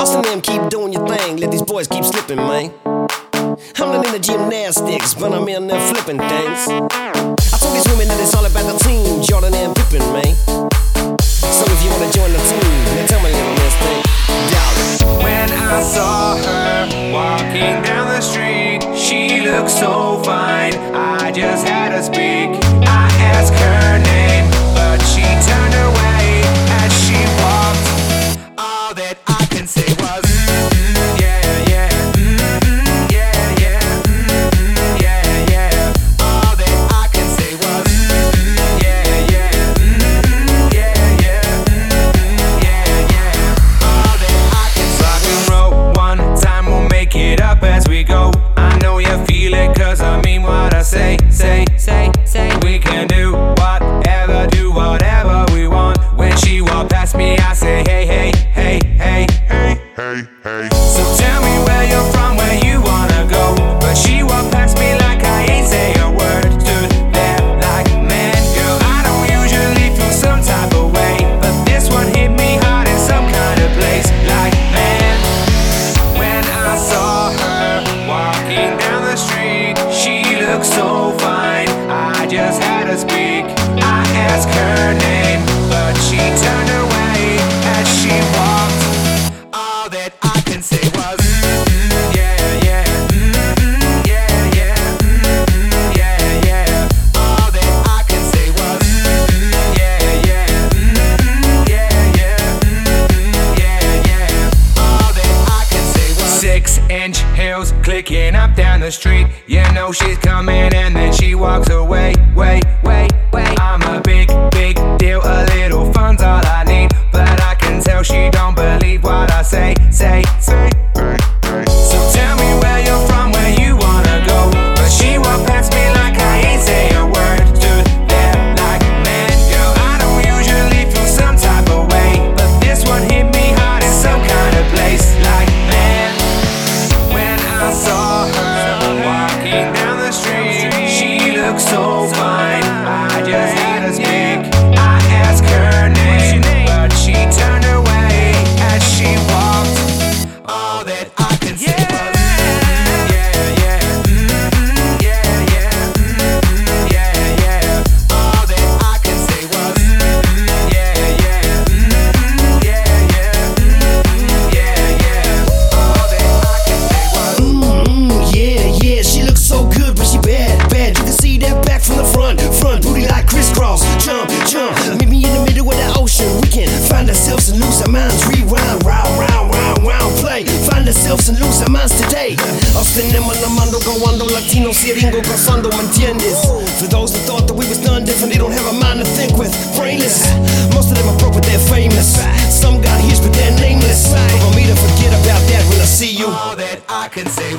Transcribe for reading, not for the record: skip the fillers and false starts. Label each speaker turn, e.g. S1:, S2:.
S1: Austin them keep doing your thing, let these boys keep slipping, man. I'm not into gymnastics, but I'm in there flipping things. I told these women that it's all about the team, Jordan and Pippen, man. So if you wanna join the team, then tell me little miss thing.
S2: When I saw her walking down the street, she looked so fine, I just had to speak. I asked her name, but she turned away as she walked. All that I can say was yeah, yeah, yeah, yeah, yeah, yeah. All that I can say was yeah, yeah, yeah, yeah, yeah, yeah. All that I can say. Rock and roll one time, we'll make it up as we go. I know you feel it, cause I mean what I say. We can do whatever we want. When she walk past me, I say hey, hey, hey, hey, hey, hey, hey. So tell me where you're from, where you wanna go. But she walked past me like I ain't say a word. Stood there like, man, girl, I don't usually feel some type of way, but this one hit me hard in some kind of place. Like, man, when I saw her walking down the street, she looked so fine, I just had to speak. I asked her name, but she turned away as she walked. All that I can say was yeah, yeah, yeah, yeah, yeah, yeah. All that I can say was yeah, yeah, yeah, yeah, yeah, yeah. All that I can say was 6-inch heels clicking up down the street. You know she's coming and then she walks away. Wait. I'm a big deal, a little fun's all I need, but I can tell she don't believe what I say. So tell me where you're from, where you wanna go. But she walked past me like I ain't say a word. Stood there like, man, girl, I don't usually feel some type of way, but this one hit me hard in some kind of place. Like, man, when I saw her walking down the street, she looked so fine, I just had to speak. I asked her name, but she turned away as she walked. All that I can say was yeah, yeah, yeah, yeah, yeah, yeah. All that I can say was yeah, yeah, yeah, yeah, yeah, yeah. All that I can say was
S1: Yeah, she looks so good, but she bad. You can see that back from the front booty like crisscross. Jump, meet me in the middle of the ocean. We can find ourselves and lose our minds. Rewind, round, play. Find ourselves and lose our minds today. Nos tenemos la mano cuando Latino siringo gozando, ¿me entiendes? For those that thought that we was done different, they don't have a mind to think with. Brainless, most of them are broke but they're famous. Some got hits but they're nameless. Want me to forget about that when I see you.
S2: all that I can say